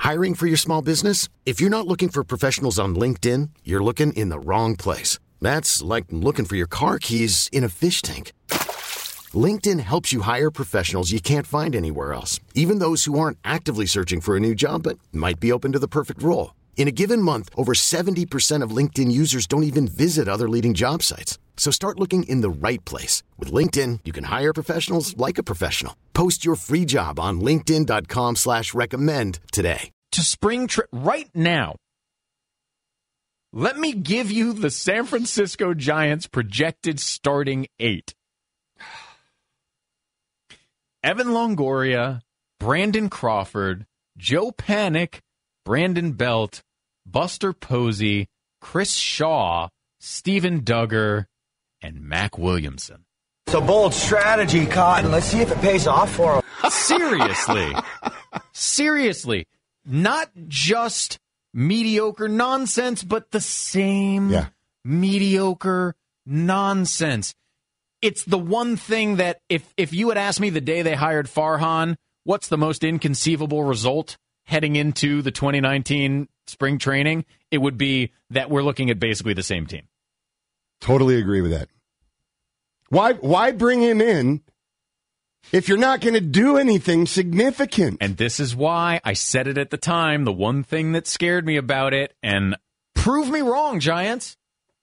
Hiring for your small business? If you're not looking for professionals on LinkedIn, you're looking in the wrong place. That's like looking for your car keys in a fish tank. LinkedIn helps you hire professionals you can't find anywhere else, even those who aren't actively searching for a new job but might be open to the perfect role. In a given month, over 70% of LinkedIn users don't even visit other leading job sites. So start looking in the right place. With LinkedIn, you can hire professionals like a professional. Post your free job on linkedin.com/recommend today. To spring right now, let me give you the San Francisco Giants projected starting 8. Evan Longoria, Brandon Crawford, Joe Panik, Brandon Belt, Buster Posey, Chris Shaw, Steven Duggar, and Mac Williamson. It's a bold strategy, Cotton. Let's see if it pays off for him. Seriously. Not just mediocre nonsense, but the same mediocre nonsense. It's the one thing that if you had asked me the day they hired Farhan, what's the most inconceivable result heading into the 2019 spring training, it would be that we're looking at basically the same team. Totally agree with that. Why bring him in if you're not going to do anything significant? And this is why I said it at the time, the one thing that scared me about it, and prove me wrong, Giants.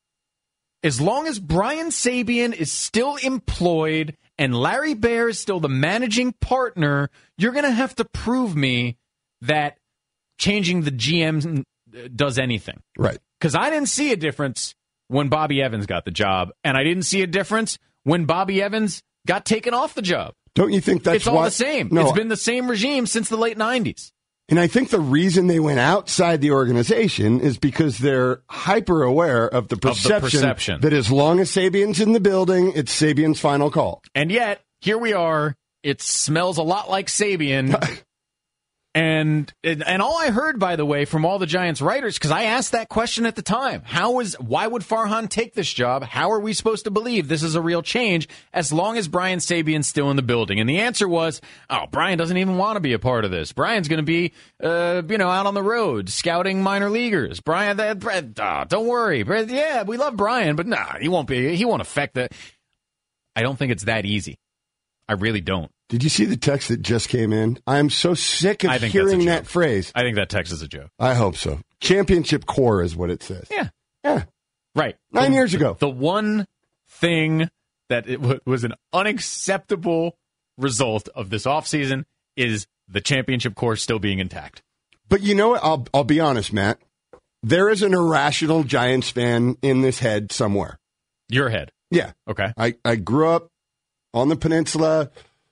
As long as Brian Sabean is still employed and Larry Baer is still the managing partner, you're going to have to prove me that changing the GM does anything. Right. Because I didn't see a difference when Bobby Evans got the job, and I didn't see a difference when Bobby Evans got taken off the job. Don't you think that's it's all the same? No, it's been the same regime since the late 90s. And I think the reason they went outside the organization is because they're hyper aware of the perception that as long as Sabian's in the building, it's Sabian's final call. And yet, here we are. It smells a lot like Sabian. And all I heard, by the way, from all the Giants writers, because I asked that question at the time, why would Farhan take this job? How are we supposed to believe this is a real change as long as Brian Sabian's still in the building? And the answer was, Brian doesn't even want to be a part of this. Brian's going to be, out on the road scouting minor leaguers. Brian, don't worry. Yeah, we love Brian, but he won't be. He won't affect that. I don't think it's that easy. I really don't. Did you see the text that just came in? I'm so sick of hearing that phrase. I think that text is a joke. I hope so. Championship core is what it says. Yeah. Right. 9 years ago. The one thing that it was an unacceptable result of this offseason is the championship core still being intact. But you know what? I'll be honest, Matt. There is an irrational Giants fan in this head somewhere. Your head? Yeah. Okay. I grew up on the peninsula.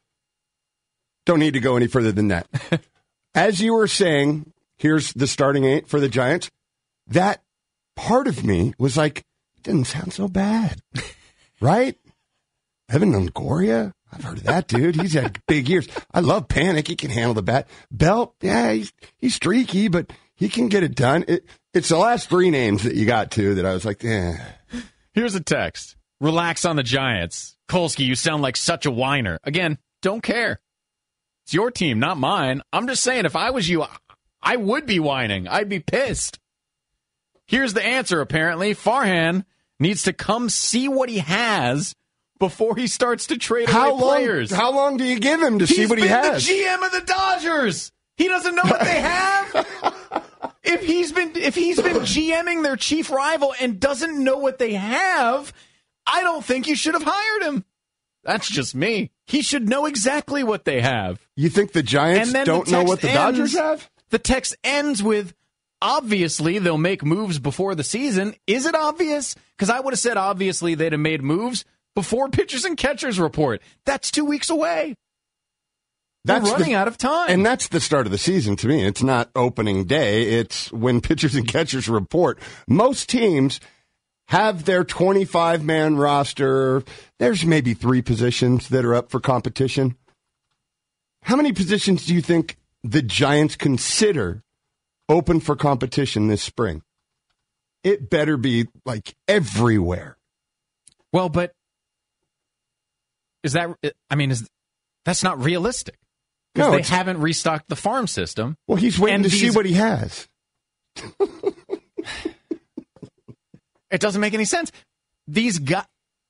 Don't need to go any further than that. As you were saying, here's the starting 8 for the Giants. That part of me was like, it didn't sound so bad. Right? Evan Longoria? I've heard of that dude. He's had big years. I love Panik. He can handle the bat. Belt, yeah, he's streaky, but he can get it done. It's the last 3 names that you got to that I was like, eh. Here's a text. Relax on the Giants. Kolsky, you sound like such a whiner. Again, don't care. It's your team, not mine. I'm just saying, if I was you, I would be whining. I'd be pissed. Here's the answer, apparently. Farhan needs to come see what he has before he starts to trade away players. How long do you give him to see what he has? He's been the GM of the Dodgers. He doesn't know what they have. If he's been GMing their chief rival and doesn't know what they have, I don't think you should have hired him. That's just me. He should know exactly what they have. You think the Giants don't know what the Dodgers have? The text ends with, obviously, they'll make moves before the season. Is it obvious? Because I would have said, obviously, they'd have made moves before pitchers and catchers report. That's 2 weeks away. We're running out of time. And that's the start of the season to me. It's not opening day. It's when pitchers and catchers report. Most teams have their 25-man roster. There's maybe 3 positions that are up for competition. How many positions do you think the Giants consider open for competition this spring? It better be like everywhere. Well, but that's not realistic. Because they haven't restocked the farm system. Well, he's waiting to see what he has. It doesn't make any sense. These guys,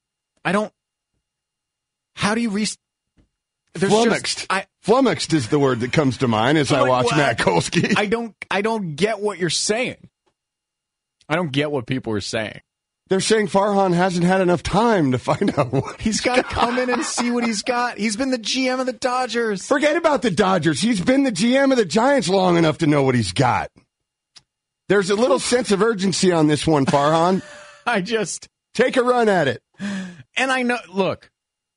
how do you flummoxed. Flummoxed is the word that comes to mind as I watch Matt Kolsky. I don't get what you're saying. I don't get what people are saying. They're saying Farhan hasn't had enough time to find out what he's got to come in and see what he's got. He's been the GM of the Dodgers. Forget about the Dodgers. He's been the GM of the Giants long enough to know what he's got. There's a little sense of urgency on this one, Farhan. Take a run at it. And I know, look,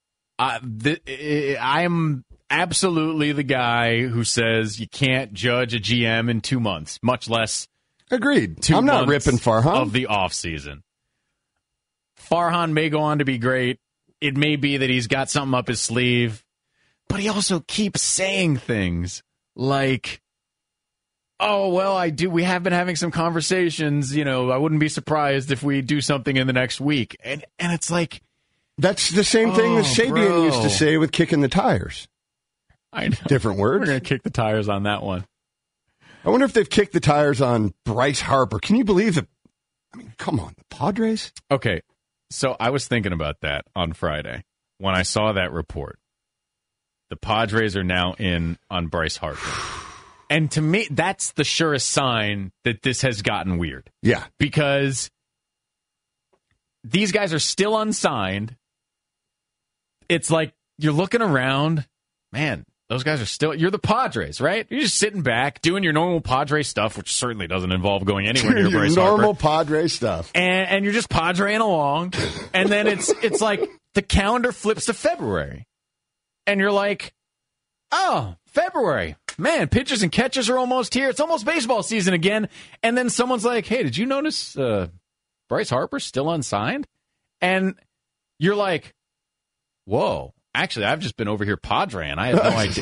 I'm absolutely the guy who says you can't judge a GM in 2 months, much less agreed. I'm not ripping Farhan of the offseason. Farhan may go on to be great. It may be that he's got something up his sleeve, but he also keeps saying things like, oh, well, we have been having some conversations. You know, I wouldn't be surprised if we do something in the next week. And it's like, that's the same thing that Sabian used to say with kicking the tires. I know. Different words. We're going to kick the tires on that one. I wonder if they've kicked the tires on Bryce Harper. Can you believe it? I mean, come on, the Padres? Okay, so I was thinking about that on Friday when I saw that report. The Padres are now in on Bryce Harper. And to me, that's the surest sign that this has gotten weird. Yeah. Because these guys are still unsigned. It's like you're looking around, man, those guys are still, you're the Padres, right? You're just sitting back, doing your normal Padre stuff, which certainly doesn't involve going anywhere near Bryce Harper. Normal Padre stuff. And you're just Padreing along. And then it's like the calendar flips to February. And you're like, oh, February. Man, pitchers and catchers are almost here. It's almost baseball season again. And then someone's like, hey, did you notice Bryce Harper's still unsigned? And you're like, whoa. Actually, I've just been over here Padreing. I have no idea.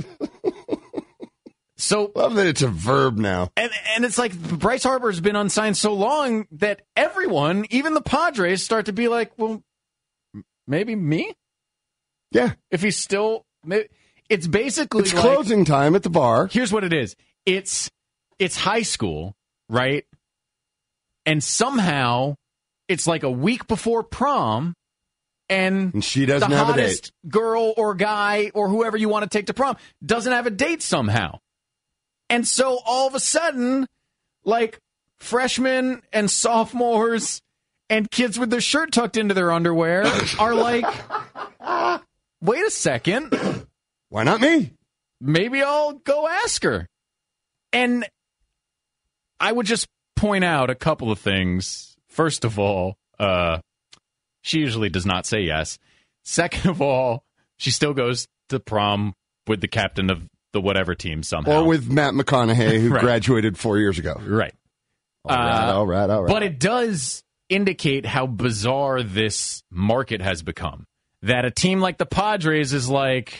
So love that it's a verb now. And it's like Bryce Harper's been unsigned so long that everyone, even the Padres, start to be like, well, maybe me? Yeah. If he's still... It's basically it's closing time at the bar. Here's what it is. It's high school, right? And somehow it's like a week before prom, and she doesn't have a date. The hottest girl or guy or whoever you want to take to prom doesn't have a date somehow. And so all of a sudden, like freshmen and sophomores and kids with their shirt tucked into their underwear are like, wait a second. Why not me? Maybe I'll go ask her. And I would just point out a couple of things. First of all, she usually does not say yes. Second of all, she still goes to prom with the captain of the whatever team somehow. Or with Matt McConaughey, who right. graduated 4 years ago. Right. All right. But it does indicate how bizarre this market has become. That a team like the Padres is like,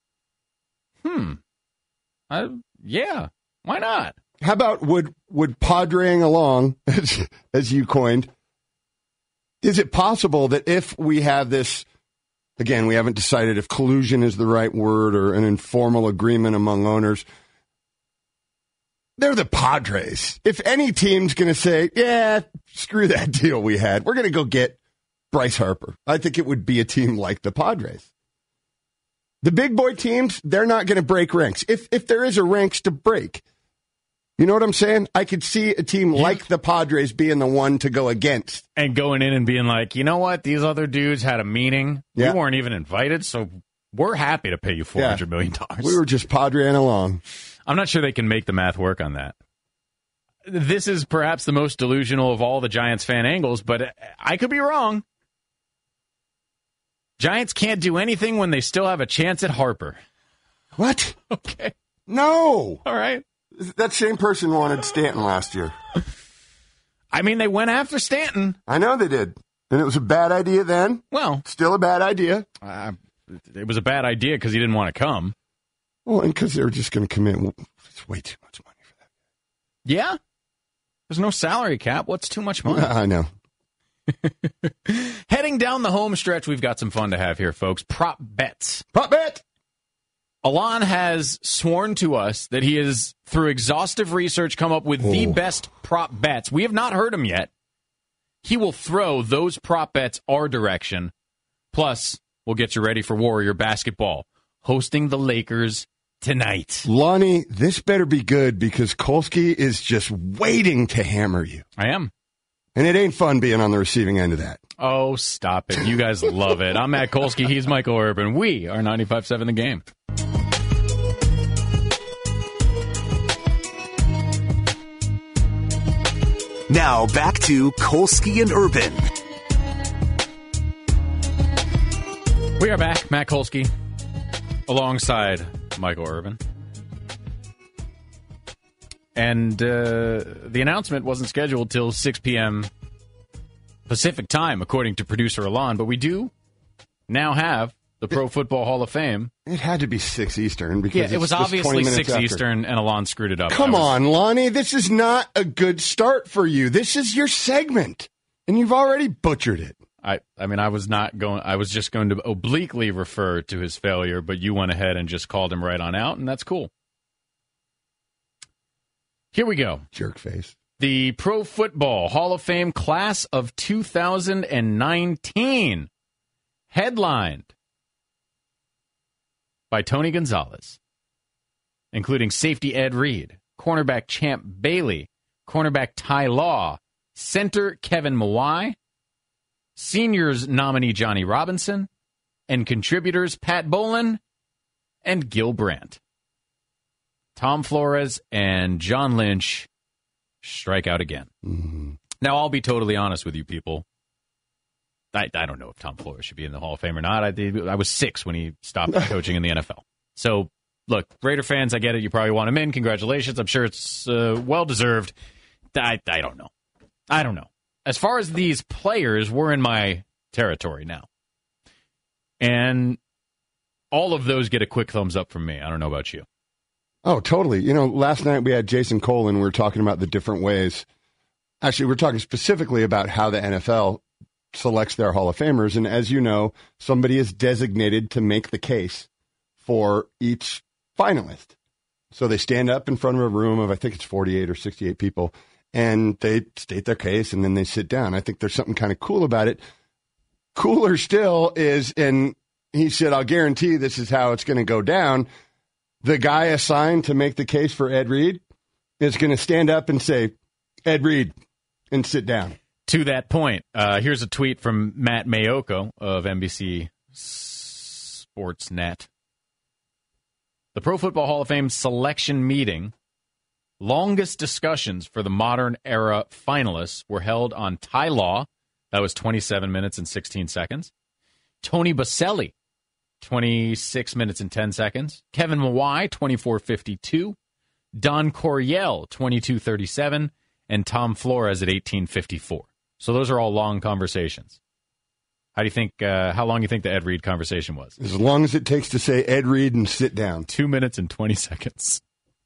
yeah, why not? How about would Padreing along, as you coined, is it possible that if we have this, again, we haven't decided if collusion is the right word or an informal agreement among owners, they're the Padres. If any team's going to say, yeah, screw that deal we had, we're going to go get Bryce Harper, I think it would be a team like the Padres. The big boy teams, they're not going to break ranks. If there is a ranks to break, you know what I'm saying? I could see a team like the Padres being the one to go against. And going in and being like, you know what? These other dudes had a meeting. Yeah. We weren't even invited, so we're happy to pay you $400 million. We were just Padreing along. I'm not sure they can make the math work on that. This is perhaps the most delusional of all the Giants fan angles, but I could be wrong. Giants can't do anything when they still have a chance at Harper. What? Okay. No. All right. That same person wanted Stanton last year. I mean, they went after Stanton. I know they did. And it was a bad idea then. Well. Still a bad idea. It was a bad idea because he didn't want to come. Well, and because they were just going to commit. It's way too much money for that. Yeah? There's no salary cap. What's too much money? I know. Heading down the home stretch, we've got some fun to have here, folks. Prop bets. Prop bet. Alon has sworn to us that he has, through exhaustive research, come up with the best prop bets. We have not heard him yet. He will throw those prop bets our direction. Plus, we'll get you ready for Warrior basketball, hosting the Lakers tonight. Lonnie, this better be good because Kolsky is just waiting to hammer you. I am. And it ain't fun being on the receiving end of that. Oh, stop it. You guys love it. I'm Matt Kolsky. He's Michael Urban. We are 95.7 The Game. Now back to Kolsky and Urban. We are back. Matt Kolsky alongside Michael Urban. And the announcement wasn't scheduled till 6 p.m. Pacific time, according to producer Alon. But we do now have the Pro Football Hall of Fame. It had to be 6 Eastern. Because it was obviously 6 Eastern, and Alon screwed it up. Come on, Lonnie. This is not a good start for you. This is your segment, and you've already butchered it. I mean, I was just going to obliquely refer to his failure, but you went ahead and just called him right on out, and that's cool. Here we go. Jerk face. The Pro Football Hall of Fame class of 2019, headlined by Tony Gonzalez, including safety Ed Reed, cornerback Champ Bailey, cornerback Ty Law, center Kevin Mawai, seniors nominee Johnny Robinson, and contributors Pat Bolin and Gil Brandt. Tom Flores and John Lynch strike out again. Mm-hmm. Now, I'll be totally honest with you people. I don't know if Tom Flores should be in the Hall of Fame or not. I was 6 when he stopped coaching in the NFL. So, look, Raider fans, I get it. You probably want him in. Congratulations. I'm sure it's well-deserved. I don't know. I don't know. As far as these players, we're in my territory now. And all of those get a quick thumbs up from me. I don't know about you. Oh, totally. You know, last night we had Jason Cole, and we were talking about the different ways. Actually, we're talking specifically about how the NFL selects their Hall of Famers. And as you know, somebody is designated to make the case for each finalist. So they stand up in front of a room of, I think it's 48 or 68 people, and they state their case, and then they sit down. I think there's something kind of cool about it. Cooler still is, and he said, I'll guarantee this is how it's going to go down. The guy assigned to make the case for Ed Reed is going to stand up and say, Ed Reed, and sit down. To that point, here's a tweet from Matt Mayoko of NBC Sportsnet. The Pro Football Hall of Fame selection meeting, longest discussions for the modern era finalists were held on Ty Law. That was 27 minutes and 16 seconds. Tony Boselli, 26 minutes and 10 seconds. Kevin Mawai, 24:52. Don Coryell, 22:37. And Tom Flores at 18:54. So those are all long conversations. How do you think? How long do you think the Ed Reed conversation was? As long as it takes to say Ed Reed and sit down. 2 minutes and 20 seconds.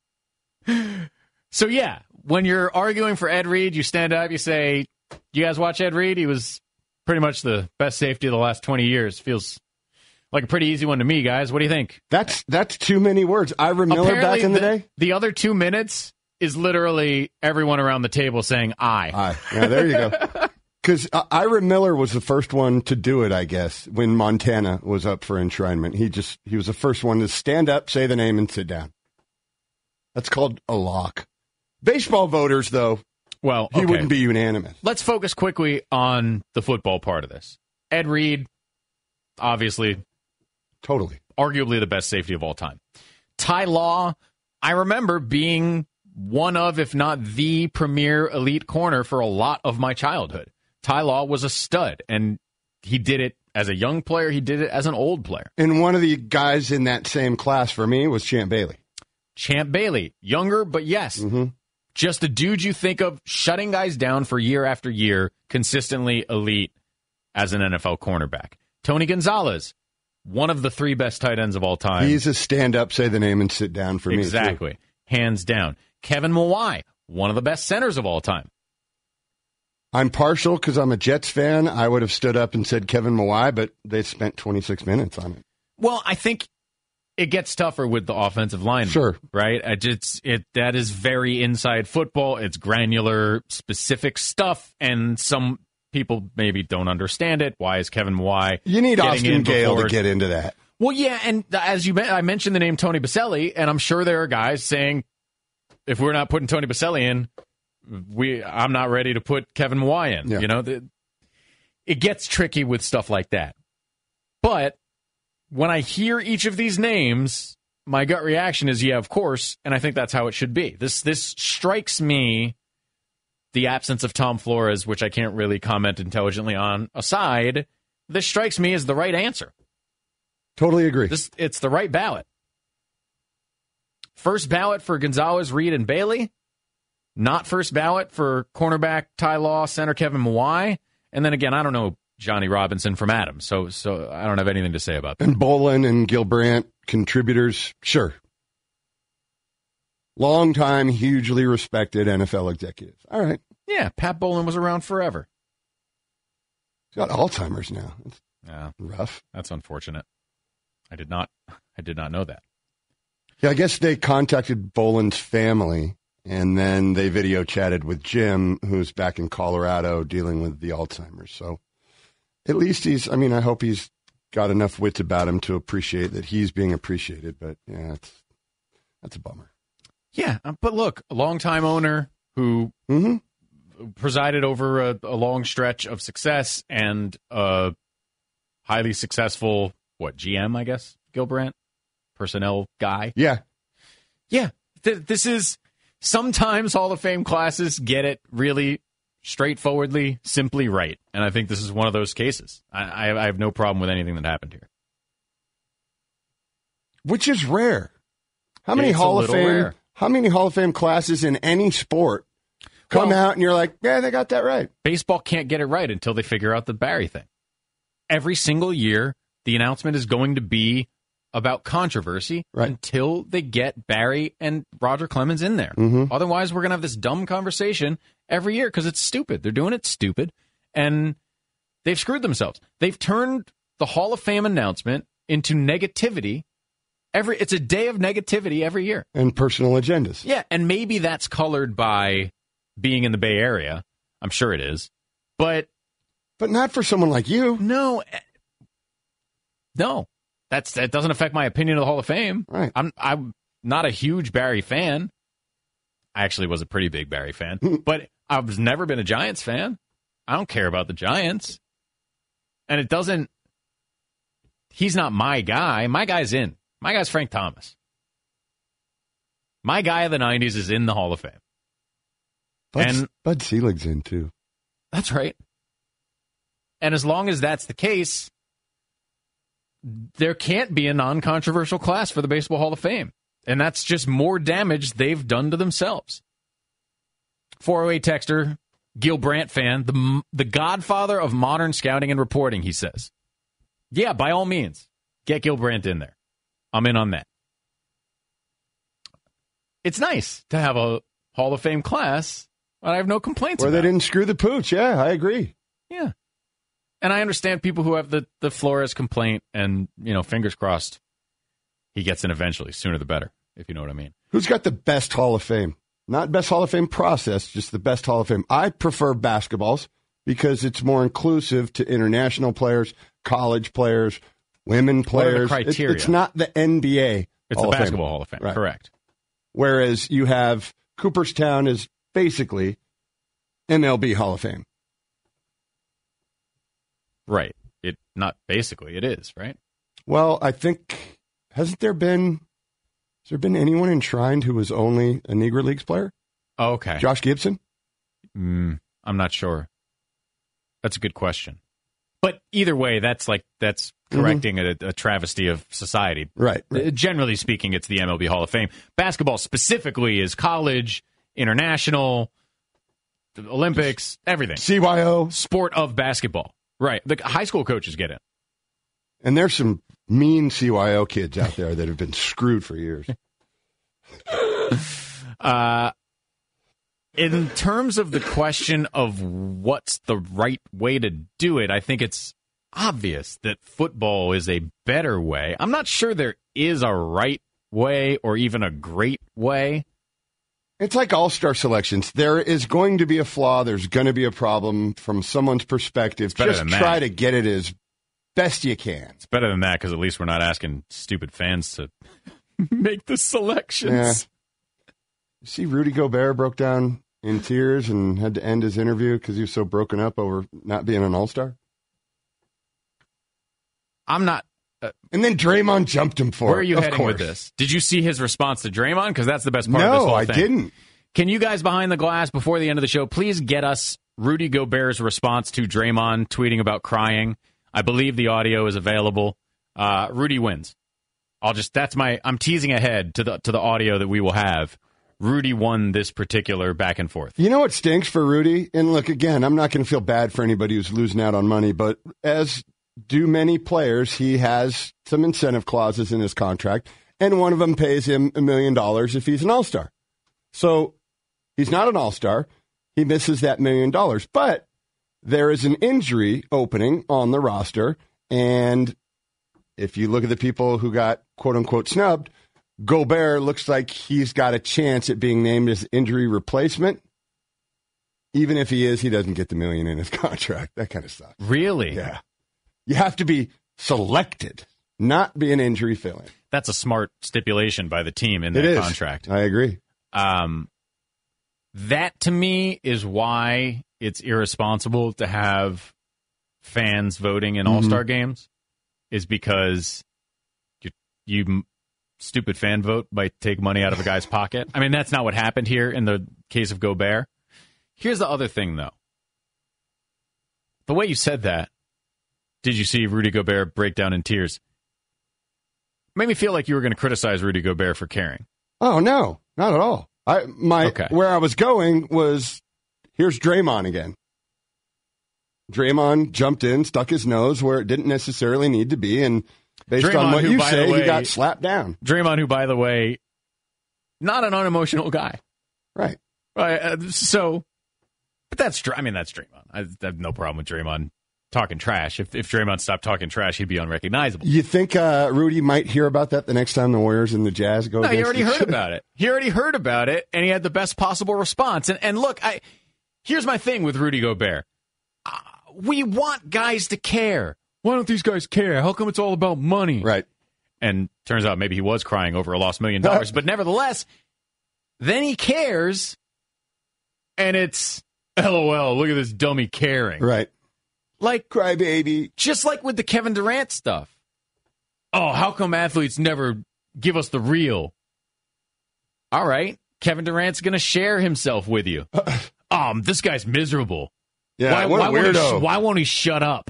So yeah, when you're arguing for Ed Reed, you stand up, you say, "You guys watch Ed Reed? He was pretty much the best safety of the last 20 years." Feels like a pretty easy one to me, guys. What do you think? That's too many words. Ira Miller back in the day? The other 2 minutes is literally everyone around the table saying "I." Aye. Yeah, there you go. Because Ira Miller was the first one to do it, I guess, when Montana was up for enshrinement. He was the first one to stand up, say the name, and sit down. That's called a lock. Baseball voters, though, well, he wouldn't be unanimous. Let's focus quickly on the football part of this. Ed Reed, obviously, totally, arguably the best safety of all time. Ty Law, I remember being one of, if not the premier elite corner for a lot of my childhood. Ty Law was a stud, and he did it as a young player. He did it as an old player. And one of the guys in that same class for me was Champ Bailey. Champ Bailey, younger, but yes. Mm-hmm. Just a dude you think of shutting guys down for year after year, consistently elite as an NFL cornerback. Tony Gonzalez, one of the 3 best tight ends of all time. He's a stand-up, say the name, and sit down for me. Exactly. Hands down. Kevin Mawai, one of the best centers of all time. I'm partial because I'm a Jets fan. I would have stood up and said Kevin Mawai, but they spent 26 minutes on it. Well, I think it gets tougher with the offensive line. Sure. Right? That is very inside football. It's granular, specific stuff, and some people maybe don't understand it. Why is Kevin Mawae You need getting Austin in Gale before? to get into that. Well, yeah, and as I mentioned the name Tony Boselli, and I'm sure there are guys saying, if we're not putting Tony Boselli in, I'm not ready to put Kevin Mawae in. Yeah. You know, it gets tricky with stuff like that. But when I hear each of these names, my gut reaction is, yeah, of course, and I think that's how it should be. This strikes me, the absence of Tom Flores, which I can't really comment intelligently on, aside, this strikes me as the right answer. Totally agree. It's the right ballot. First ballot for Gonzalez, Reed, and Bailey. Not first ballot for cornerback Ty Law, center Kevin Mawae. And then again, I don't know Johnny Robinson from Adams, so I don't have anything to say about that. And Bolin and Gilbrandt, contributors, sure. Long-time, hugely respected NFL executives. All right. Yeah, Pat Bolin was around forever. He's got Alzheimer's now. It's Yeah, rough. that's unfortunate. I did not know that. Yeah, I guess they contacted Bolin's family, and then they video chatted with Jim, who's back in Colorado dealing with the Alzheimer's. So at least I hope he's got enough wits about him to appreciate that he's being appreciated. But, yeah, that's a bummer. Yeah, but look, a longtime owner who presided over a long stretch of success and a highly successful, GM, I guess, Gilbrandt, personnel guy. Yeah. Yeah, this is, sometimes Hall of Fame classes get it really straightforwardly, simply right. And I think this is one of those cases. I have no problem with anything that happened here. Which is rare. How many It's a Hall of little Fame? rare. How many Hall of Fame classes in any sport come out and you're like, yeah, they got that right? Baseball can't get it right until they figure out the Barry thing. Every single year, the announcement is going to be about controversy until they get Barry and Roger Clemens in there. Otherwise, we're going to have this dumb conversation every year because it's stupid. They're doing it stupid, and they've screwed themselves. They've turned the Hall of Fame announcement into negativity. It's a day of negativity every year. And personal agendas. Yeah, and maybe that's colored by being in the Bay Area. I'm sure it is. But not for someone like you. No. That doesn't affect my opinion of the Hall of Fame. Right. I'm not a huge Barry fan. I actually was a pretty big Barry fan, but I've never been a Giants fan. I don't care about the Giants. And it doesn't, he's not my guy. My guy's in. My guy's Frank Thomas. My guy of the 90s is in the Hall of Fame. Bud Selig's in, too. That's right. And as long as that's the case, there can't be a non-controversial class for the Baseball Hall of Fame. And that's just more damage they've done to themselves. 408 texter, Gil Brandt fan, the godfather of modern scouting and reporting, he says. Yeah, by all means, get Gil Brandt in there. I'm in on that. It's nice to have a Hall of Fame class, but I have no complaints Where about they didn't screw the pooch. Yeah, I agree. Yeah. And I understand people who have the Flores complaint and, fingers crossed he gets in eventually. Sooner the better, if you know what I mean. Who's got the best Hall of Fame? Not best Hall of Fame process, just the best Hall of Fame. I prefer basketballs because it's more inclusive to international players, college players, women players. What are the criteria? It's not the NBA. It's the Basketball Hall of Fame. Right. Correct. Whereas you have Cooperstown is basically MLB Hall of Fame. Right. Not basically, it is, right? Well, I think, has there been anyone enshrined who was only a Negro Leagues player? Oh, okay. Josh Gibson? I'm not sure. That's a good question. But either way, that's correcting a travesty of society. Right. Generally speaking, it's the MLB Hall of Fame. Basketball specifically is college, international, Olympics, everything. CYO. Sport of basketball. Right. The high school coaches get it. And there's some mean CYO kids out there that have been screwed for years. In terms of the question of what's the right way to do it, I think it's obvious that football is a better way. I'm not sure there is a right way or even a great way. It's like all-star selections. There is going to be a flaw. There's going to be a problem from someone's perspective. Just try to get it as best you can. It's better than that because at least we're not asking stupid fans to make the selections. Yeah. See, Rudy Gobert broke down in tears and had to end his interview because he was so broken up over not being an all-star. I'm not. And then Draymond jumped him for it. Where are you heading with this? Did you see his response to Draymond? Because that's the best part of this whole thing. No, I didn't. Can you guys behind the glass before the end of the show please get us Rudy Gobert's response to Draymond tweeting about crying? I believe the audio is available. Rudy wins. I'm teasing ahead to the audio that we will have. Rudy won this particular back and forth. You know what stinks for Rudy? And look, again, I'm not going to feel bad for anybody who's losing out on money, but as do many players, he has some incentive clauses in his contract, and one of them pays him $1 million if he's an all-star. So he's not an all-star. He misses that $1 million. But there is an injury opening on the roster, and if you look at the people who got quote-unquote snubbed, Gobert looks like he's got a chance at being named as injury replacement. Even if he is, he doesn't get the $1 million in his contract. That kind of sucks. Really? Yeah. You have to be selected, not be an injury fill-in. That's a smart stipulation by the team in that contract. I agree. That, to me, is why it's irresponsible to have fans voting in all-star games, is because you stupid fan vote might take money out of a guy's pocket. I mean, that's not what happened here in the case of Gobert. Here's the other thing, though. The way you said that, did you see Rudy Gobert break down in tears? Made me feel like you were going to criticize Rudy Gobert for caring. Oh, no, not at all. Where I was going was, here's Draymond again. Draymond jumped in, stuck his nose where it didn't necessarily need to be, and based on what you say, he got slapped down. Draymond, who, by the way, not an unemotional guy. Right. But that's Draymond. I have no problem with Draymond talking trash. If Draymond stopped talking trash, he'd be unrecognizable. You think Rudy might hear about that the next time the Warriors and the Jazz go? No, he already heard about it. He already heard about it, and he had the best possible response. And look, here's my thing with Rudy Gobert. We want guys to care. Why don't these guys care? How come it's all about money? Right. And turns out maybe he was crying over a lost $1 million. But nevertheless, then he cares, and it's, LOL, look at this dummy caring. Right. Like, crybaby. Just like with the Kevin Durant stuff. Oh, how come athletes never give us the real? All right, Kevin Durant's going to share himself with you. This guy's miserable. Yeah, what a weirdo. Why won't he shut up?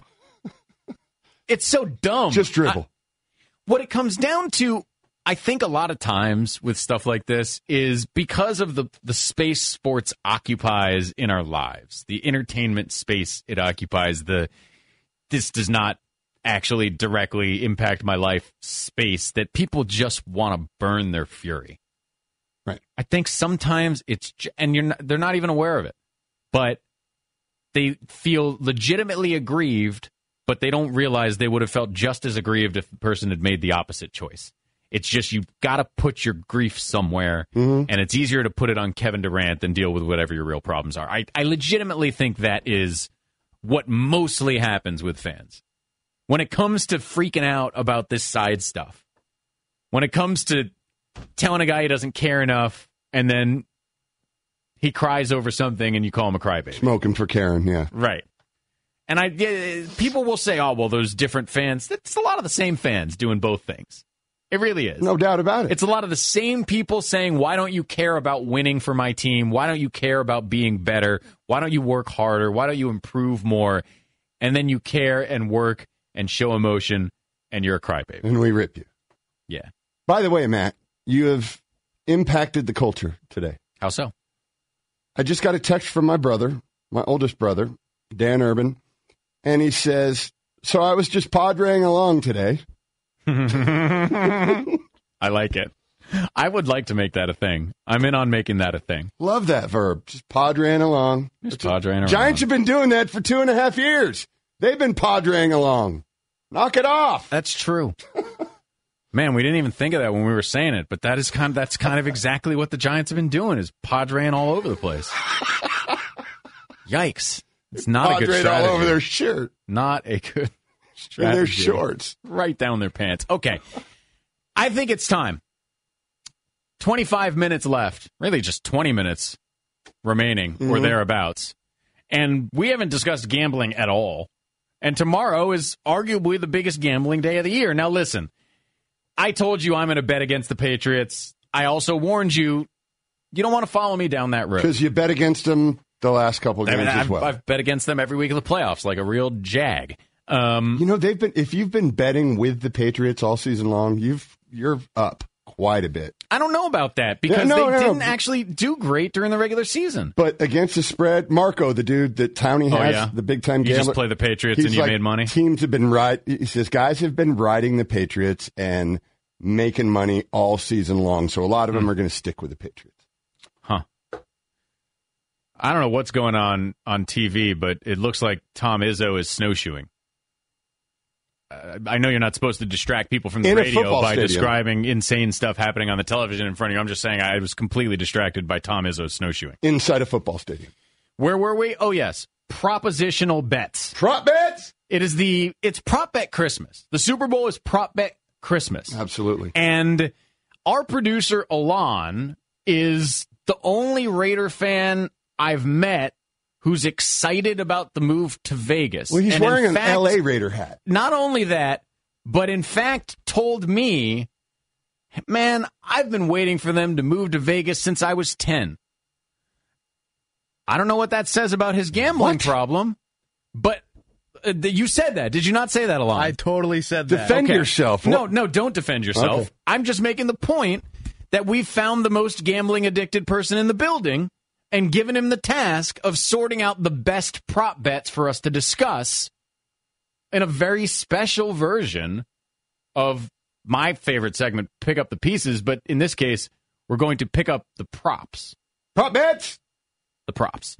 It's so dumb. Just dribble. What it comes down to, I think a lot of times with stuff like this, is because of the space sports occupies in our lives, the entertainment space it occupies, this does not actually directly impact my life space, that people just want to burn their fury. Right. I think sometimes they're not even aware of it, but they feel legitimately aggrieved, but they don't realize they would have felt just as aggrieved if the person had made the opposite choice. It's just you've got to put your grief somewhere, and it's easier to put it on Kevin Durant than deal with whatever your real problems are. I legitimately think that is what mostly happens with fans. When it comes to freaking out about this side stuff, when it comes to telling a guy he doesn't care enough, and then he cries over something and you call him a crybaby. Smoking for Karen, yeah. Right. And people will say, oh, well, there's different fans. It's a lot of the same fans doing both things. It really is. No doubt about it. It's a lot of the same people saying, why don't you care about winning for my team? Why don't you care about being better? Why don't you work harder? Why don't you improve more? And then you care and work and show emotion, and you're a crybaby. And we rip you. Yeah. By the way, Matt, you have impacted the culture today. How so? I just got a text from my brother, my oldest brother, Dan Urban, and he says, so I was just padreing along today. I like it. I would like to make that a thing. I'm in on making that a thing. Love that verb. Just padreing along. Just padreing around. Giants have been doing that for 2.5 years. They've been padreing along. Knock it off. That's true. Man, we didn't even think of that when we were saying it, but that's kind of exactly what the Giants have been doing, is padreing all over the place. Yikes. It's not a good strategy. All over their shirt. Not a good strategy. And their shorts. Right down their pants. Okay. I think it's time. 25 minutes left. Really just 20 minutes remaining or thereabouts. And we haven't discussed gambling at all. And tomorrow is arguably the biggest gambling day of the year. Now, listen, I told you I'm going to bet against the Patriots. I also warned you, you don't want to follow me down that road. Because you bet against them the last couple of games as well. I've bet against them every week of the playoffs like a real jag. If you've been betting with the Patriots all season long, you're up quite a bit. I don't know about that because they didn't actually do great during the regular season. But against the spread, Marco, the dude that Towney has, the big-time gambler. You just play the Patriots and you made money? Teams have been he says guys have been riding the Patriots and making money all season long. So a lot of them are going to stick with the Patriots. Huh. I don't know what's going on TV, but it looks like Tom Izzo is snowshoeing. I know you're not supposed to distract people from the radio by describing insane stuff happening on the television in front of you. I'm just saying I was completely distracted by Tom Izzo snowshoeing. Inside a football stadium. Where were we? Oh, yes. Propositional bets. Prop bets? It's prop bet Christmas. The Super Bowl is prop bet Christmas. Absolutely. And our producer, Alon, is the only Raider fan I've met who's excited about the move to Vegas. Well, he's wearing an L.A. Raider hat. Not only that, but in fact told me, man, I've been waiting for them to move to Vegas since I was 10. I don't know what that says about his gambling problem, but you said that. Did you not say that, Alon? I totally said that. Defend yourself. No, don't defend yourself. Okay. I'm just making the point that we've found the most gambling-addicted person in the building and given him the task of sorting out the best prop bets for us to discuss in a very special version of my favorite segment, Pick Up the Pieces. But in this case, we're going to pick up the props. Prop bets? The props.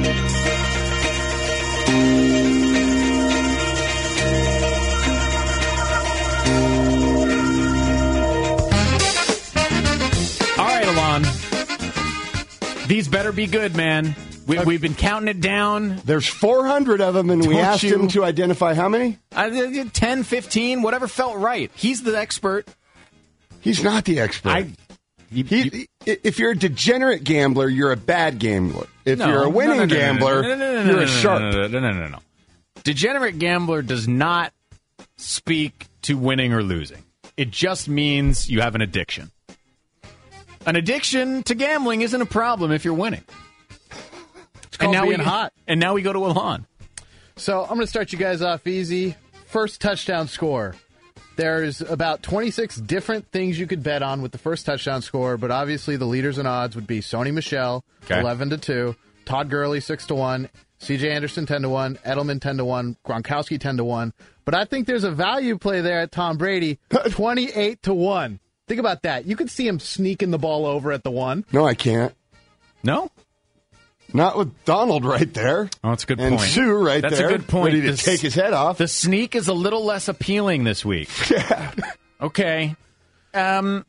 All right, Alon. These better be good, man. We've been counting it down. There's 400 of them, and we asked him to identify how many? 10, 15, whatever felt right. He's the expert. He's not the expert. If you're a degenerate gambler, you're a bad gambler. If you're a winning gambler, you're a sharp. No. Degenerate gambler does not speak to winning or losing. It just means you have an addiction. An addiction to gambling isn't a problem if you're winning. It's called being hot. And now we go to Alon. So I'm going to start you guys off easy. First touchdown score. There's about 26 different things you could bet on with the first touchdown score, but obviously the leaders in odds would be Sony Michel, 11-2, Todd Gurley, 6-1, C.J. Anderson, 10-1, Edelman, 10-1, Gronkowski, 10-1. But I think there's a value play there at Tom Brady, 28-1. Think about that. You could see him sneaking the ball over at the 1. No, I can't. No? Not with Donald right there. Oh, that's a good point. And Sue right there. That's a good point. Ready to take his head off. The sneak is a little less appealing this week. Yeah. Okay. Sony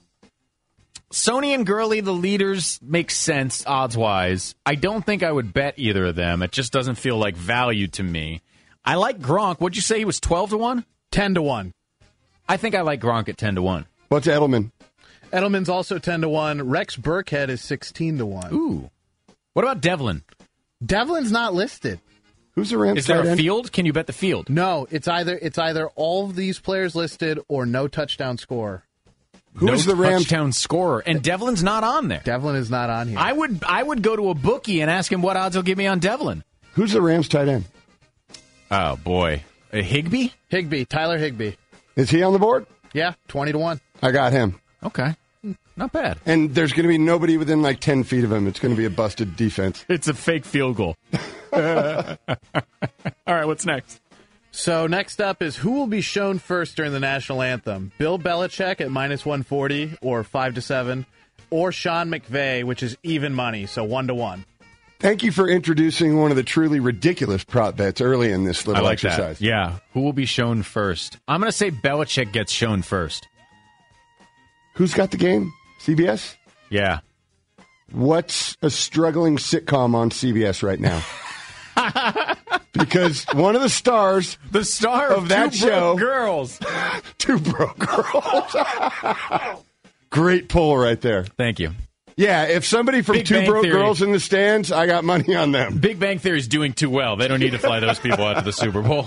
and Gurley, the leaders, make sense odds-wise. I don't think I would bet either of them. It just doesn't feel like value to me. I like Gronk. What'd you say he was 12-1? 10-1. I think I like Gronk at 10-1. What's Edelman? Edelman's also 10-1. Rex Burkhead is 16-1. Ooh. What about Devlin? Devlin's not listed. Who's the Rams? Is there a field? Can you bet the field? No, it's either all of these players listed or no touchdown scorer. Who's the Rams touchdown scorer? And Devlin's not on there. Devlin is not on here. I would go to a bookie and ask him what odds he'll give me on Devlin. Who's the Rams tight end? Oh boy, Higbee. Tyler Higbee. Is he on the board? Yeah, 20-1. I got him. Okay. Not bad. And there's going to be nobody within like 10 feet of him. It's going to be a busted defense. It's a fake field goal. All right, what's next? So next up is who will be shown first during the national anthem? Bill Belichick at -140 or 5-7, or Sean McVay, which is even money, so 1-1. Thank you for introducing one of the truly ridiculous prop bets early in this little exercise. That. Yeah. Who will be shown first? I'm going to say Belichick gets shown first. Who's got the game? CBS? Yeah. What's a struggling sitcom on CBS right now? Because one of the stars of that show, Girls. Two Broke Girls. Great pull right there. Thank you. Yeah, if somebody from Two Broke Girls in the stands, I got money on them. Big Bang Theory is doing too well. They don't need to fly those people out to the Super Bowl.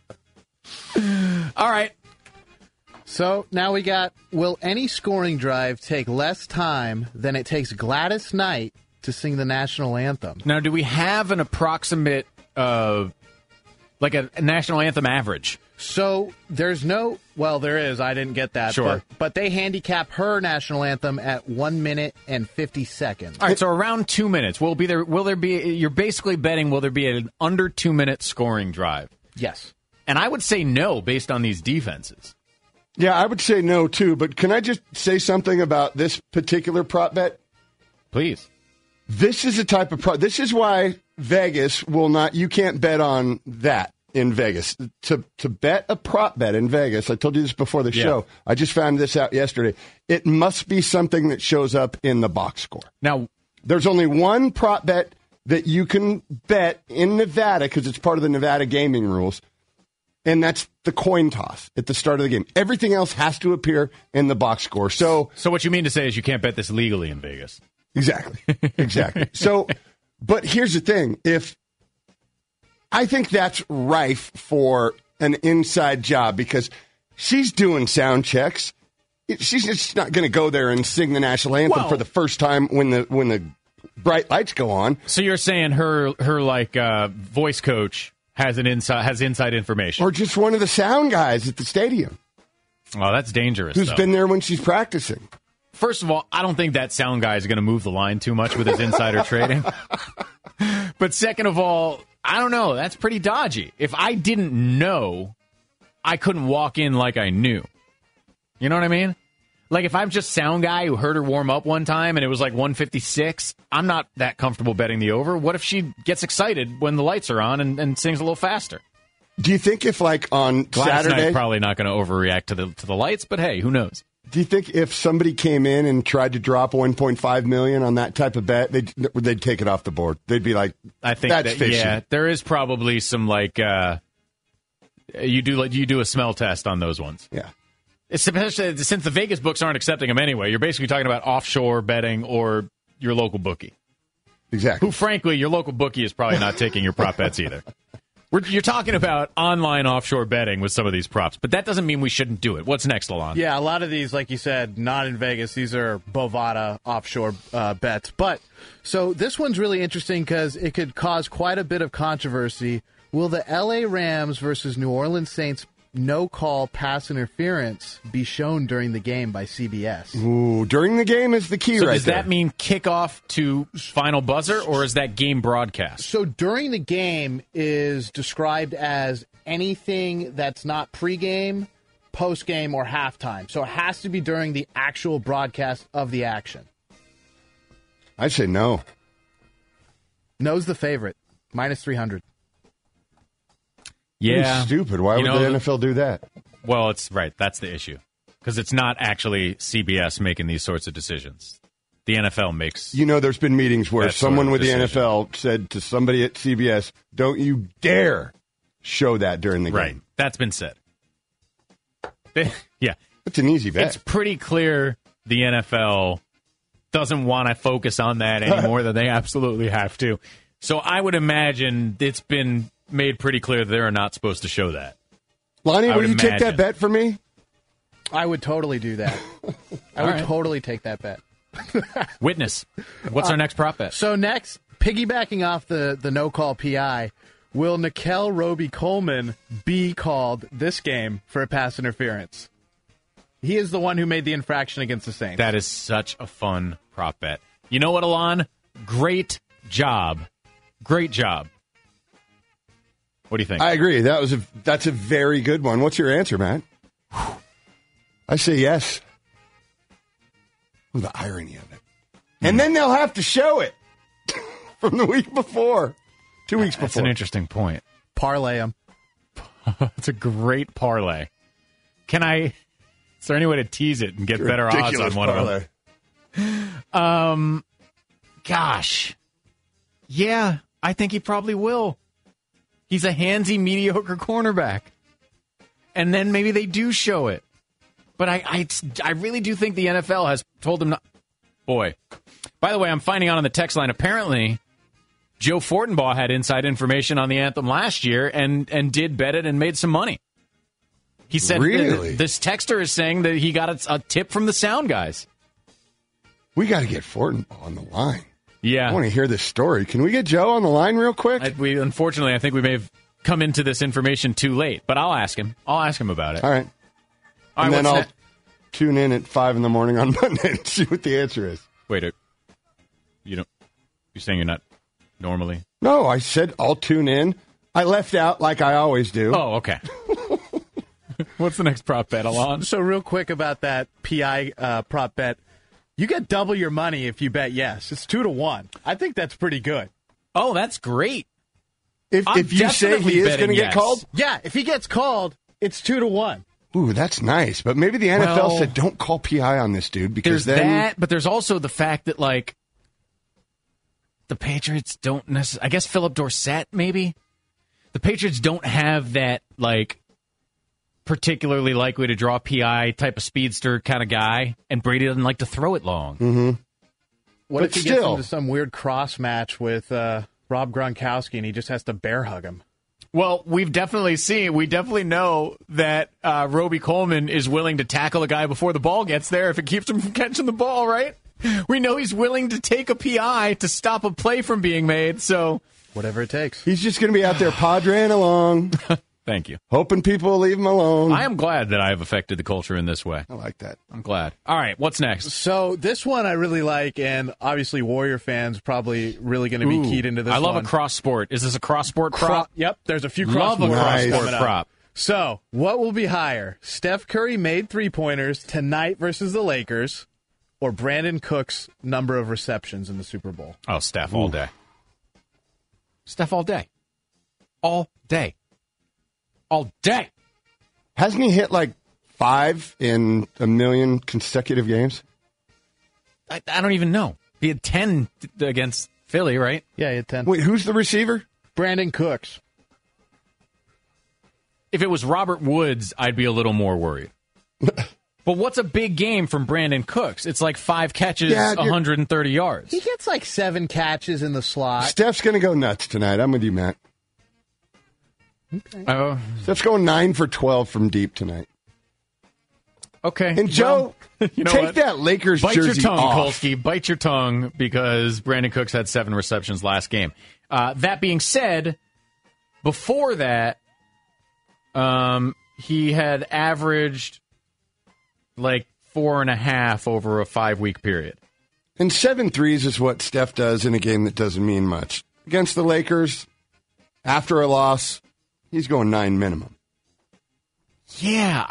All right. So now we got, will any scoring drive take less time than it takes Gladys Knight to sing the national anthem? Now, do we have an approximate, like a national anthem average? So there's no, well, there is. I didn't get that. Sure. But they handicap her national anthem at 1 minute and 50 seconds. All right, so around 2 minutes. Will there be, you're basically betting, will there be an under 2 minute scoring drive? Yes. And I would say no based on these defenses. Yeah, I would say no, too. But can I just say something about this particular prop bet? Please. This is a type of this is why Vegas will not, you can't bet on that in Vegas. To bet a prop bet in Vegas, I told you this before the show. I just found this out yesterday. It must be something that shows up in the box score. Now, there's only one prop bet that you can bet in Nevada because it's part of the Nevada gaming rules. And that's the coin toss at the start of the game. Everything else has to appear in the box score. So what you mean to say is you can't bet this legally in Vegas. Exactly. So, but here's the thing. I think that's rife for an inside job because she's doing sound checks. She's just not going to go there and sing the national anthem for the first time when the bright lights go on. So you're saying her voice coach has inside information, or just one of the sound guys at the stadium. Oh, that's dangerous. Who's been there when she's practicing? First of all, I don't think that sound guy is going to move the line too much with his insider trading. But second of all, I don't know. That's pretty dodgy. If I didn't know, I couldn't walk in like I knew. You know what I mean? Like if I'm just sound guy who heard her warm up one time and it was like 156, I'm not that comfortable betting the over. What if she gets excited when the lights are on and sings a little faster? Do you think if like on Gladys Saturday, Knight's probably not going to overreact to the lights, but hey, who knows? Do you think if somebody came in and tried to drop $1.5 million on that type of bet, they'd take it off the board? They'd be like, I think that's fishy. Yeah, there is probably some like you do a smell test on those ones. Yeah. Especially since the Vegas books aren't accepting them anyway. You're basically talking about offshore betting or your local bookie. Exactly. Who, frankly, your local bookie is probably not taking your prop bets either. You're talking about online offshore betting with some of these props, but that doesn't mean we shouldn't do it. What's next, Alon? Yeah, a lot of these, like you said, not in Vegas. These are Bovada offshore bets. But so this one's really interesting because it could cause quite a bit of controversy. Will the L.A. Rams versus New Orleans Saints no-call pass interference be shown during the game by CBS? Ooh, during the game is the key so right does there. That mean kickoff to final buzzer, or is that game broadcast? So during the game is described as anything that's not pregame, postgame, or halftime. So it has to be during the actual broadcast of the action. I say no. No's the favorite. Minus 300. Yeah. It's stupid. Why would the NFL do that? Well, it's right. That's the issue. Because it's not actually CBS making these sorts of decisions. The NFL makes... You know, there's been meetings where someone with the NFL said to somebody at CBS, don't you dare show that during the game. Right. That's been said. Yeah. It's an easy bet. It's pretty clear the NFL doesn't want to focus on that any more than they absolutely have to. So I would imagine it's been made pretty clear that they're not supposed to show that. Lonnie, will you take that bet for me? I would totally do that. I would totally take that bet. Witness. What's our next prop bet? So next, piggybacking off the no-call PI, will Nickel Roby-Coleman be called this game for a pass interference? He is the one who made the infraction against the Saints. That is such a fun prop bet. You know what, Alon? Great job. Great job. What do you think? I agree. That's a very good one. What's your answer, Matt? I say yes. Oh, the irony of it. And then they'll have to show it. from the week before. 2 weeks before. That's an interesting point. Parlay them. It's a great parlay. Is there any way to tease it and get better odds on one parlay. of them? Gosh. Yeah, I think he probably will. He's a handsy, mediocre cornerback. And then maybe they do show it. But I really do think the NFL has told him not. Boy. By the way, I'm finding out on the text line, apparently Joe Fortenbaugh had inside information on the anthem last year and did bet it and made some money. He said really? This texter is saying that he got a tip from the sound guys. We got to get Fortenbaugh on the line. Yeah. I want to hear this story. Can we get Joe on the line real quick? Unfortunately, I think we may have come into this information too late, but I'll ask him. I'll ask him about it. All right. And then I'll tune in at 5 in the morning on Monday and see what the answer is. Wait, you're saying you're not normally? No, I said I'll tune in. I left out like I always do. Oh, okay. What's the next prop bet, Alon? So real quick about that PI prop bet. You get double your money if you bet yes. It's 2-1. I think that's pretty good. Oh, that's great. If you say he is going to get called? Yeah, if he gets called, it's 2-1. Ooh, that's nice. But maybe the NFL said don't call PI on this dude because there's that, but there's also the fact that, like, the Patriots don't necessarily... I guess Philip Dorsett, maybe? The Patriots don't have that, like, particularly likely to draw PI type of speedster kind of guy, and Brady doesn't like to throw it long. Mm-hmm. What if he gets into some weird cross match with Rob Gronkowski and he just has to bear hug him? Well, we definitely know that Roby Coleman is willing to tackle a guy before the ball gets there if it keeps him from catching the ball, right? We know he's willing to take a PI to stop a play from being made, so... Whatever it takes. He's just going to be out there padreing along. Thank you. Hoping people will leave him alone. I am glad that I have affected the culture in this way. I like that. I'm glad. All right, what's next? So this one I really like, and obviously Warrior fans probably really going to be keyed into this I love one. a cross sport. Is this a cross sport prop? Yep, there's a few cross Love a cross sports sport prop. So, what will be higher? Steph Curry made three-pointers tonight versus the Lakers, or Brandon Cook's number of receptions in the Super Bowl? Oh, Steph all day. Steph all day. All day. All day. Hasn't he hit like 5 in a million consecutive games? I don't even know. He had 10 against Philly, right? Yeah, he had 10. Wait, who's the receiver? Brandon Cooks. If it was Robert Woods, I'd be a little more worried. But what's a big game from Brandon Cooks? It's like 5 catches, 130 yards. He gets like 7 catches in the slot. Steph's going to go nuts tonight. I'm with you, Matt. Okay. Steph's going 9 for 12 from deep tonight. Okay. And Joe, you know take what? that Lakers Bite jersey your tongue, off. Kolsky. Bite your tongue because Brandon Cooks had 7 receptions last game. That being said, before that, he had averaged like 4.5 over a 5-week period. And 7 threes is what Steph does in a game that doesn't mean much. Against the Lakers, after a loss, he's going 9 minimum. Yeah,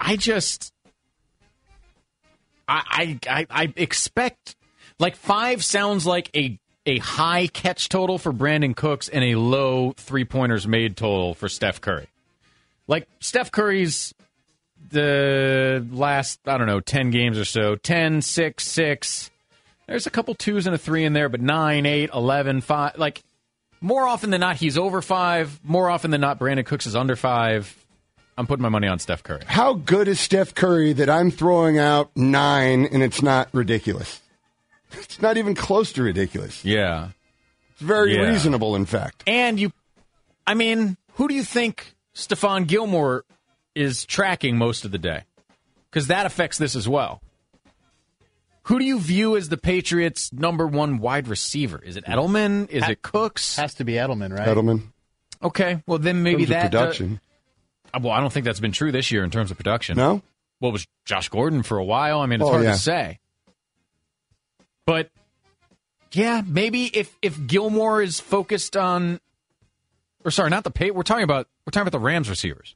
I expect, like, 5 sounds like a high catch total for Brandon Cooks and a low three-pointers made total for Steph Curry. Like, Steph Curry's the last, 10 games or so, 10, 6, 6. There's a couple 2s and a 3 in there, but 9, 8, 11, 5. Like, more often than not, he's over 5. More often than not, Brandon Cooks is under 5. I'm putting my money on Steph Curry. How good is Steph Curry that I'm throwing out 9 and it's not ridiculous? It's not even close to ridiculous. Yeah. It's very reasonable, in fact. And who do you think Stephon Gilmore is tracking most of the day? Because that affects this as well. Who do you view as the Patriots' number 1 wide receiver? Is it Edelman? Is it Cooks? Has to be Edelman, right? Edelman. Okay, well then maybe that production. Well, I don't think that's been true this year in terms of production. No? Well, it was Josh Gordon for a while. It's hard to say. But, yeah, maybe if Gilmore is focused on... Or sorry, not the pay. We're talking about the Rams receivers.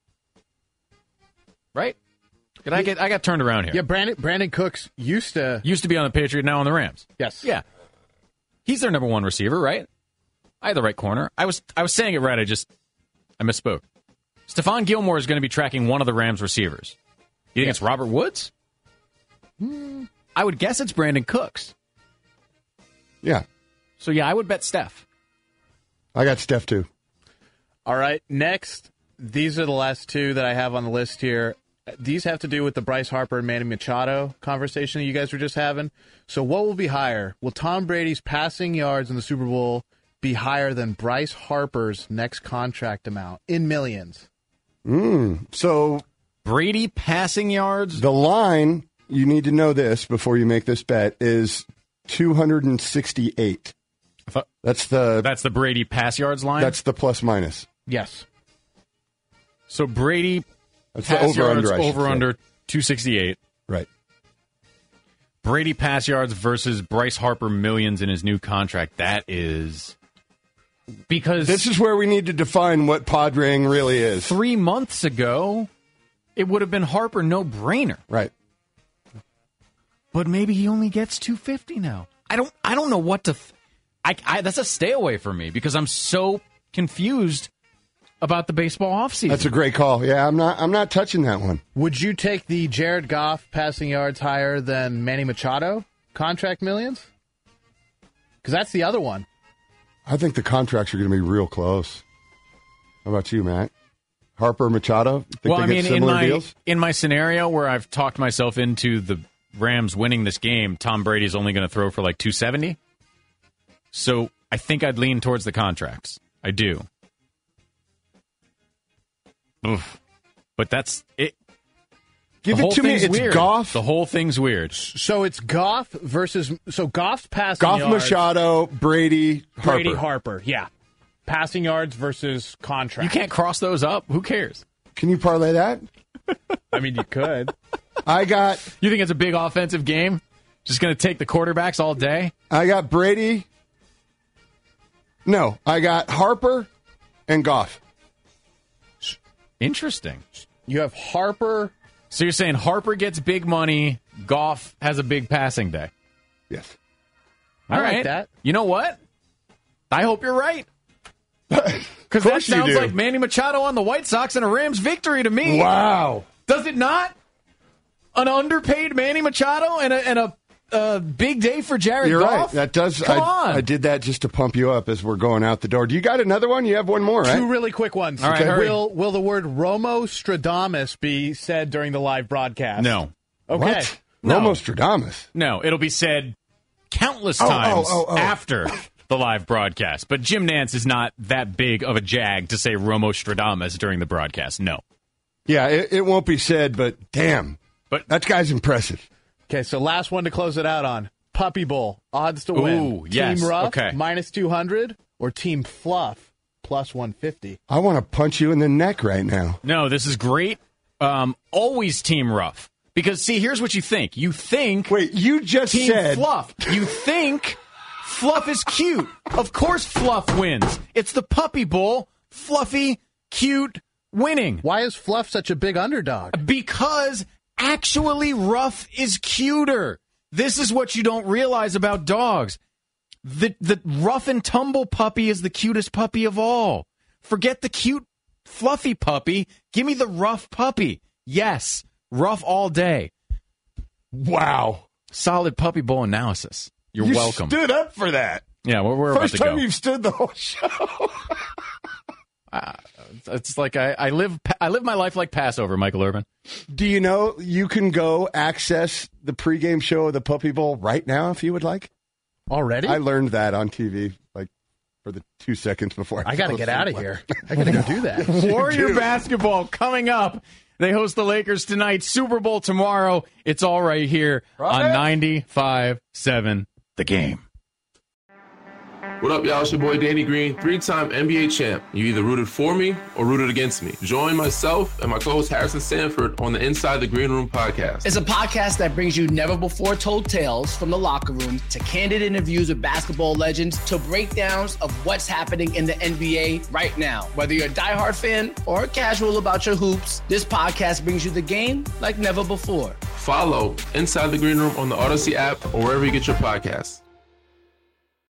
Right? I got turned around here. Yeah, Brandon Cooks used to be on the Patriot, now on the Rams. Yes. Yeah. He's their number 1 receiver, right? I had the right corner. I was saying it right. I misspoke. Stephon Gilmore is going to be tracking one of the Rams receivers. You think it's Robert Woods? I would guess it's Brandon Cooks. Yeah. So, yeah, I would bet Steph. I got Steph, too. All right, next, these are the last two that I have on the list here. These have to do with the Bryce Harper and Manny Machado conversation that you guys were just having. So what will be higher? Will Tom Brady's passing yards in the Super Bowl be higher than Bryce Harper's next contract amount in millions? So Brady passing yards? The line, you need to know this before you make this bet, is 268. That's the Brady pass yards line? That's the plus minus. Yes. So Brady that's pass the yards over under 268. Right. Brady pass yards versus Bryce Harper millions in his new contract. That is because this is where we need to define what Padring really is. 3 months ago, it would have been Harper no brainer. Right. But maybe he only gets 250 now. I don't know what to. That's a stay away for me because I'm so confused about the baseball offseason. That's a great call. Yeah, I'm not touching that one. Would you take the Jared Goff passing yards higher than Manny Machado contract millions? Because that's the other one. I think the contracts are going to be real close. How about you, Matt? Harper, Machado? Think well, they get similar deals? In my scenario where I've talked myself into the Rams winning this game, Tom Brady's only going to throw for like 270. So I think I'd lean towards the contracts. I do. Oof. But that's it. Give it to me. It's weird. Goff. The whole thing's weird. So it's Goff versus Goff's passing Goff, yards. Machado, Brady, Harper. Brady, Harper. Yeah. Passing yards versus contract. You can't cross those up. Who cares? Can you parlay that? I mean, you could. You think it's a big offensive game? Just going to take the quarterbacks all day? I got Brady. No, I got Harper and Goff. Interesting. You have Harper. So you're saying Harper gets big money, Goff has a big passing day? Yes. All right. Like that. You know what? I hope you're right. Because that sounds like Manny Machado on the White Sox and a Rams victory to me. Wow. Does it not? An underpaid Manny Machado and a big day for Jared You're Goff? right. That does. Come on. I did that just to pump you up as we're going out the door. Do you got another one? You have one more, right? Two really quick ones. All right, hurry. Will the word Romo Stradamus be said during the live broadcast? No. Okay. What? No. Romo Stradamus. No, it'll be said countless times after the live broadcast. But Jim Nantz is not that big of a jag to say Romo Stradamus during the broadcast. No. Yeah, it won't be said, but damn. But that guy's impressive. Okay, so last one to close it out on. Puppy Bowl, odds to win. Ooh, yes. Team Rough, Okay. minus 200, or Team Fluff, plus 150. I want to punch you in the neck right now. No, this is great. Always Team Rough. Because, see, here's what you think. You think... Wait, you just Team said... Fluff. You think Fluff is cute. Of course Fluff wins. It's the Puppy Bowl. Fluffy, cute, winning. Why is Fluff such a big underdog? Because actually Rough is cuter. This is what you don't realize about dogs. The rough and tumble puppy is the cutest puppy of all. Forget the cute, fluffy puppy. Give me the rough puppy. Yes, rough all day. Wow. Solid Puppy Bowl analysis. You're welcome. You stood up for that. Yeah, we're about First to go. time you've stood the whole show. It's like I live my life like Passover, Michael Irvin. Do you know you can go access the pregame show of the Puppy Bowl right now if you would like? Already? I learned that on TV, like for the 2 seconds before. I got to get out of here. I got to go do that. Warrior basketball coming up. They host the Lakers tonight. Super Bowl tomorrow. It's all right here on 95.7 The Game. What up, y'all? It's your boy Danny Green, 3-time NBA champ. You either rooted for me or rooted against me. Join myself and my co-host Harrison Sanford on the Inside the Green Room podcast. It's a podcast that brings you never-before-told tales from the locker room to candid interviews with basketball legends to breakdowns of what's happening in the NBA right now. Whether you're a diehard fan or casual about your hoops, this podcast brings you the game like never before. Follow Inside the Green Room on the Odyssey app or wherever you get your podcasts.